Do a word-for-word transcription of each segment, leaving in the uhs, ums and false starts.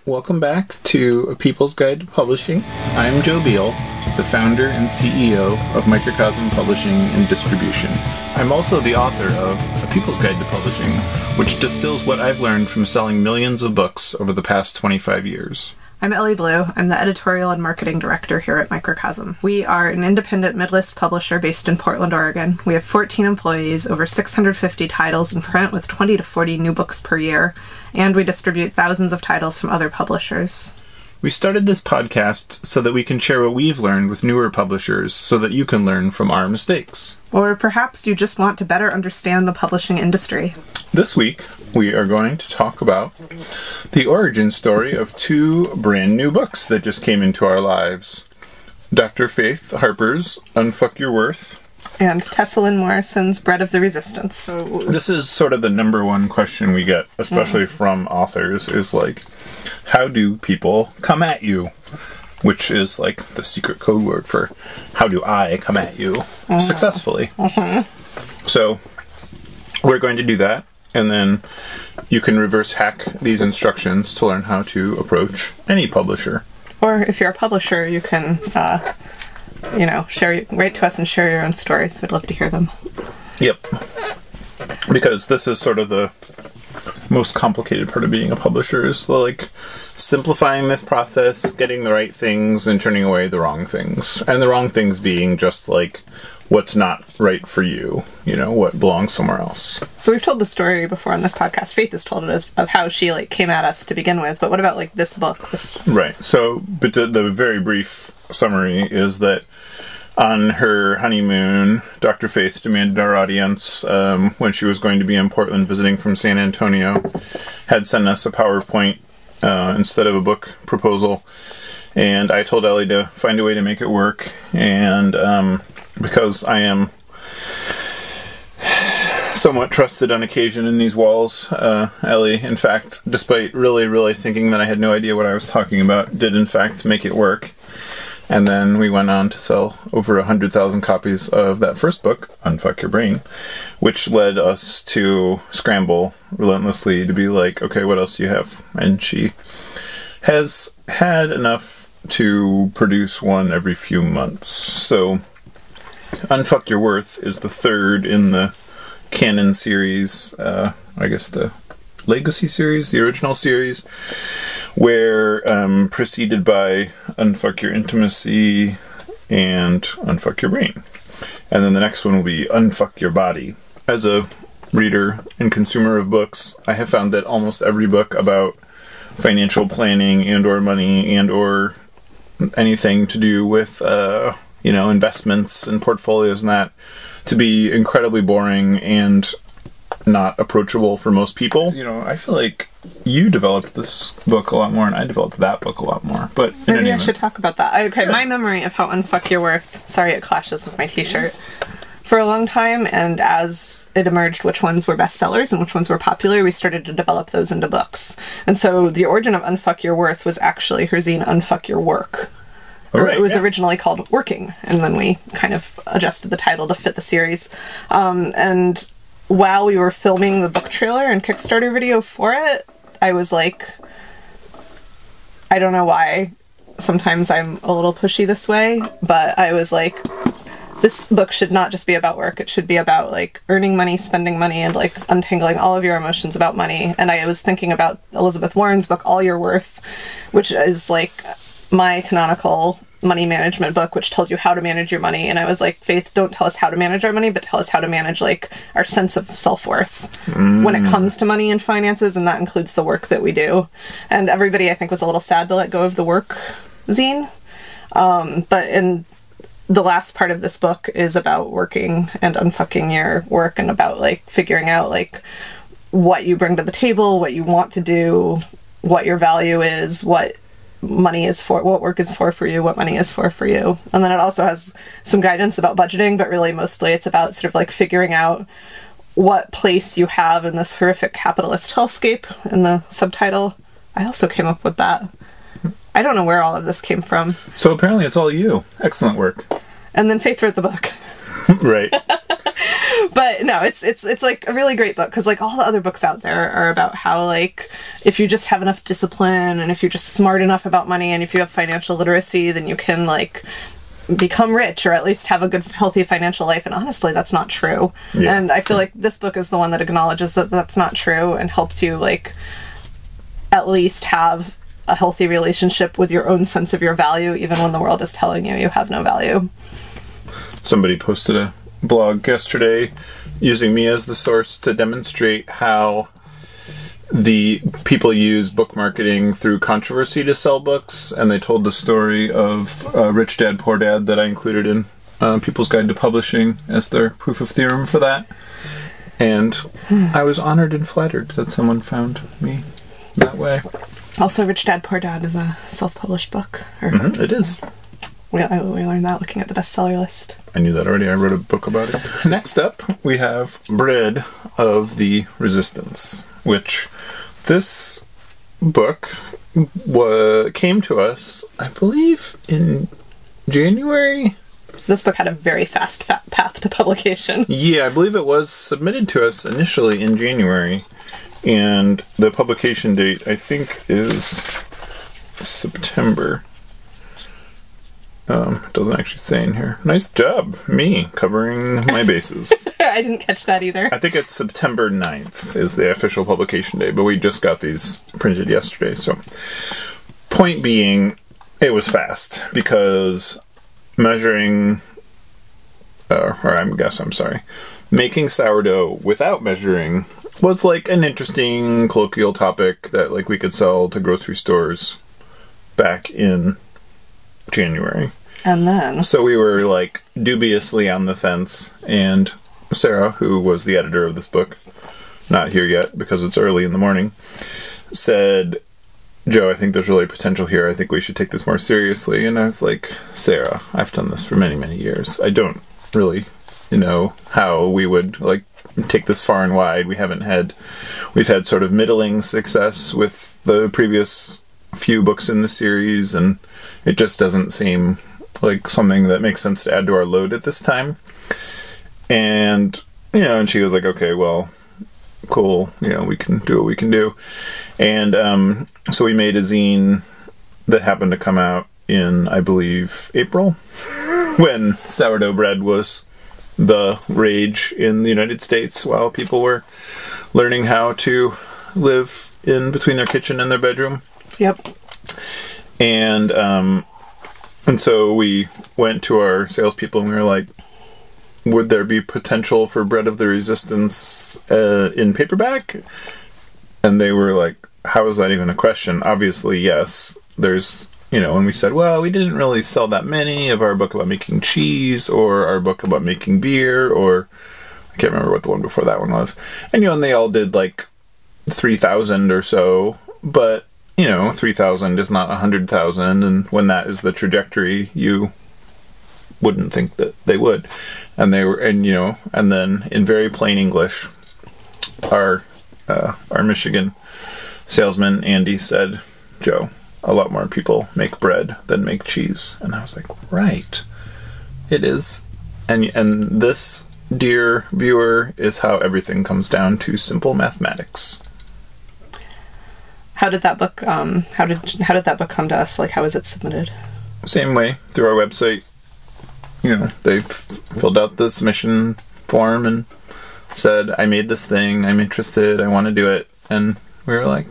Welcome back to A People's Guide to Publishing. I'm Joe Beal, the founder and C E O of Microcosm Publishing and Distribution. I'm also the author of A People's Guide to Publishing, which distills what I've learned from selling millions of books over the past twenty-five years. I'm Ellie Blue. I'm the editorial and marketing director here at Microcosm. We are an independent mid-list publisher based in Portland, Oregon. We have fourteen employees, over six hundred fifty titles in print with twenty to forty new books per year, and we distribute thousands of titles from other publishers. We started this podcast so that we can share what we've learned with newer publishers so that you can learn from our mistakes. Or perhaps you just want to better understand the publishing industry. This week, we are going to talk about the origin story of two brand new books that just came into our lives. Doctor Faith Harper's Unfuck Your Worth. And Tessa Lynn Morrison's Bread of the Resistance. So, this is sort of the number one question we get, especially mm. from authors, is like, how do people come at you? Which is like the secret code word for how do I come at you mm. successfully. Mm-hmm. So, we're going to do that, and then you can reverse hack these instructions to learn how to approach any publisher. Or if you're a publisher, you can, uh, you know, share, write to us and share your own stories. We'd love to hear them. Yep. Because this is sort of the most complicated part of being a publisher, is the, like, simplifying this process, getting the right things, and turning away the wrong things. And the wrong things being just, like, what's not right for you, you know, what belongs somewhere else. So we've told the story before on this podcast. Faith has told it as, of how she, like, came at us to begin with, but what about, like, this book? This Right. So, but the, the very brief summary is that on her honeymoon, Doctor Faith demanded our audience, um, when she was going to be in Portland visiting from San Antonio, had sent us a PowerPoint uh, instead of a book proposal. And I told Ellie to find a way to make it work. And um, because I am somewhat trusted on occasion in these walls, uh, Ellie, in fact, despite really, really thinking that I had no idea what I was talking about, did in fact make it work. And then we went on to sell over one hundred thousand copies of that first book, Unfuck Your Brain, which led us to scramble relentlessly to be like, okay, what else do you have? And she has had enough to produce one every few months. So Unfuck Your Worth is the third in the canon series, uh, I guess the Legacy series, the original series, where um, preceded by Unfuck Your Intimacy and Unfuck Your Brain. And then the next one will be Unfuck Your Body. As a reader and consumer of books, I have found that almost every book about financial planning and or money and or anything to do with uh, you know, investments and portfolios and that to be incredibly boring and not approachable for most people. You know, I feel like you developed this book a lot more and I developed that book a lot more. But maybe I should talk about that. Okay, sure. My memory of how Unfuck Your Worth, sorry it clashes with my t-shirt, yes. For a long time, and as it emerged which ones were bestsellers and which ones were popular, we started to develop those into books. And so the origin of Unfuck Your Worth was actually her zine Unfuck Your Work. Oh, right, it was yeah. originally called Working, and then we kind of adjusted the title to fit the series. Um, and while we were filming the book trailer and Kickstarter video for it, I was like, I don't know why sometimes I'm a little pushy this way, but I was like, this book should not just be about work. It should be about, like, earning money, spending money, and, like, untangling all of your emotions about money. And I was thinking about Elizabeth Warren's book, All Your Worth, which is, like, my canonical money management book, which tells you how to manage your money. And I was like, Faith, don't tell us how to manage our money, but tell us how to manage, like, our sense of self-worth mm. when it comes to money and finances, and that includes the work that we do. And everybody, I think, was a little sad to let go of the work zine. Um, but in the last part of this book is about working and unfucking your work, and about, like, figuring out, like, what you bring to the table, what you want to do, what your value is, what money is for, what work is for for you, what money is for for you. And then it also has some guidance about budgeting, but really mostly it's about sort of like figuring out what place you have in this horrific capitalist hellscape in the subtitle. I also came up with that. I don't know where all of this came from. So apparently it's all you. Excellent work. And then Faith wrote the book. Right. But no, it's it's it's like a really great book because like all the other books out there are about how like if you just have enough discipline and if you're just smart enough about money and if you have financial literacy, then you can like become rich or at least have a good healthy financial life. And honestly, that's not true. Yeah. And I feel like this book is the one that acknowledges that that's not true and helps you like at least have a healthy relationship with your own sense of your value, even when the world is telling you you have no value. Somebody posted a blog yesterday using me as the source to demonstrate how the people use book marketing through controversy to sell books, and they told the story of uh, Rich Dad Poor Dad that I included in uh, People's Guide to Publishing as their proof of theorem for that. And I was honored and flattered that someone found me that way. Also, Rich Dad Poor Dad is a self-published book. Or, mm-hmm, it is. We, I, we learned that looking at the bestseller list. I knew that already. I wrote a book about it. Next up, we have Bread of the Resistance, which this book wa- came to us, I believe, in January. This book had a very fast fa- path to publication. Yeah, I believe it was submitted to us initially in January, and the publication date, I think, is September. Um, it doesn't actually say in here. Nice job, me, covering my bases. I didn't catch that either. I think it's September ninth is the official publication date, but we just got these printed yesterday, so. Point being, it was fast, because measuring, uh, or I guess, I'm sorry, making sourdough without measuring was like an interesting colloquial topic that like we could sell to grocery stores back in January. And then so we were like dubiously on the fence, and Sarah, who was the editor of this book, not here yet because it's early in the morning, said, Joe, I think there's really potential here. I think we should take this more seriously. And I was like, Sarah, I've done this for many, many years. I don't really know how we would like take this far and wide. We haven't had, we've had sort of middling success with the previous few books in the series, and it just doesn't seem like something that makes sense to add to our load at this time. And, you know, and she was like, okay, well, cool, you know, we can do what we can do. And um, so we made a zine that happened to come out in, I believe, April, when sourdough bread was the rage in the United States while people were learning how to live in between their kitchen and their bedroom. Yep. And um, and so we went to our salespeople and we were like, would there be potential for Bread of the Resistance uh, in paperback? And they were like, how is that even a question? Obviously, yes. There's, you know, and we said, well, we didn't really sell that many of our book about making cheese or our book about making beer, or I can't remember what the one before that one was. And, you know, and they all did like three thousand or so, but you know, three thousand is not one hundred thousand, and when that is the trajectory, you wouldn't think that they would. And they were, and you know, and then in very plain English, our uh, our Michigan salesman, Andy, said, Joe, a lot more people make bread than make cheese. And I was like, right, it is. And, and this, dear viewer, is how everything comes down to simple mathematics. How did that book, um, how did, how did that book come to us? Like, how was it submitted? Same way, through our website. You know, they filled out the submission form and said, I made this thing, I'm interested, I want to do it. And we were like,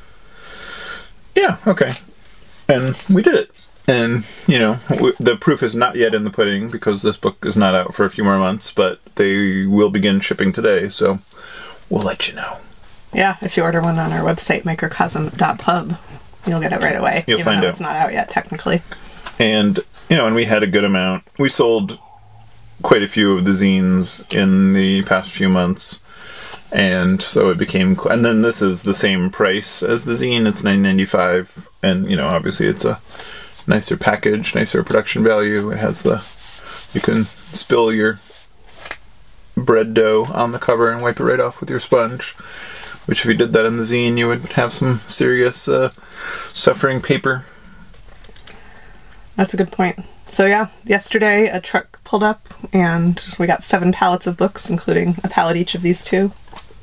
yeah, okay. And we did it. And, you know, w- the proof is not yet in the pudding because this book is not out for a few more months, but they will begin shipping today, so we'll let you know. Yeah, if you order one on our website, microcosm dot pub, you'll get it right away. You'll even find though out. It's not out yet, technically. And, you know, and we had a good amount. We sold quite a few of the zines in the past few months, and so it became... Cl- and then this is the same price as the zine. It's nine ninety-five, and, you know, obviously it's a nicer package, nicer production value. It has the... You can spill your bread dough on the cover and wipe it right off with your sponge. Which, if you did that in the zine, you would have some serious uh, suffering paper. That's a good point. So yeah, yesterday a truck pulled up, and we got seven pallets of books, including a pallet each of these two.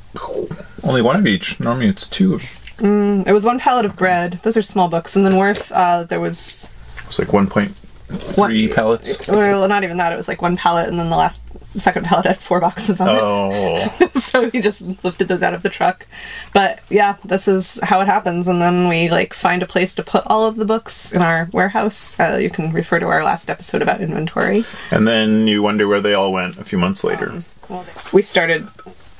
Only one of each. Normally it's two of Mm, it was one pallet of bread. Those are small books. And then Worth, uh, there was... It was like one point three pallets. Well, not even that. It was like one pallet, and then the last second pallet had four boxes on oh. it. So we just lifted those out of the truck. But yeah, this is how it happens. And then we like find a place to put all of the books in our warehouse. Uh, you can refer to our last episode about inventory. And then you wonder where they all went a few months later. Um, well, we started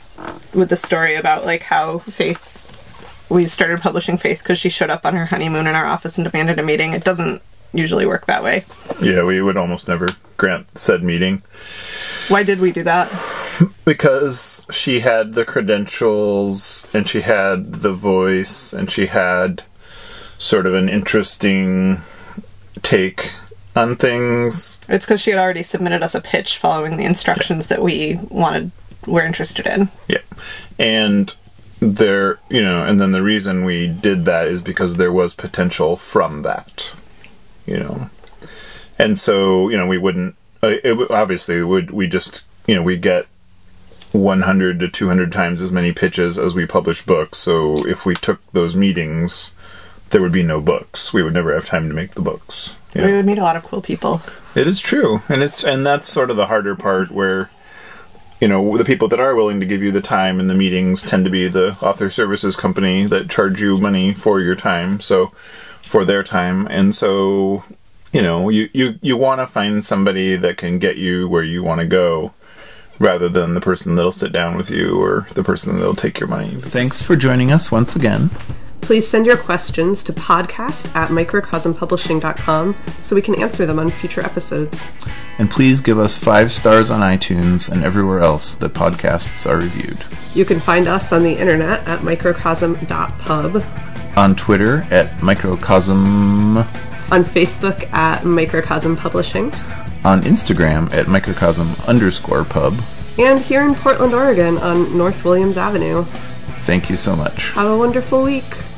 with the story about like how Faith... We started publishing Faith because she showed up on her honeymoon in our office and demanded a meeting. It doesn't usually work that way. Yeah, we would almost never grant said meeting. Why did we do that? Because she had the credentials, and she had the voice, and she had sort of an interesting take on things. It's because she had already submitted us a pitch following the instructions yeah. that we wanted, were interested in. Yeah. And... There, you know, and then the reason we did that is because there was potential from that, you know, and so you know we wouldn't. Uh, it, obviously, would we just you know we get one hundred to two hundred times as many pitches as we publish books. So if we took those meetings, there would be no books. We would never have time to make the books. You know? We would meet a lot of cool people. It is true, and it's and that's sort of the harder part where. You know, the people that are willing to give you the time and the meetings tend to be the author services company that charge you money for your time, so for their time. And so, you know, you, you, you want to find somebody that can get you where you want to go rather than the person that'll sit down with you or the person that'll take your money. Thanks for joining us once again. Please send your questions to podcast at microcosm publishing dot com so we can answer them on future episodes. And please give us five stars on iTunes and everywhere else that podcasts are reviewed. You can find us on the internet at microcosm dot pub. On Twitter at microcosm. On Facebook at microcosm publishing. On Instagram at microcosm underscore pub. And here in Portland, Oregon on North Williams Avenue. Thank you so much. Have a wonderful week.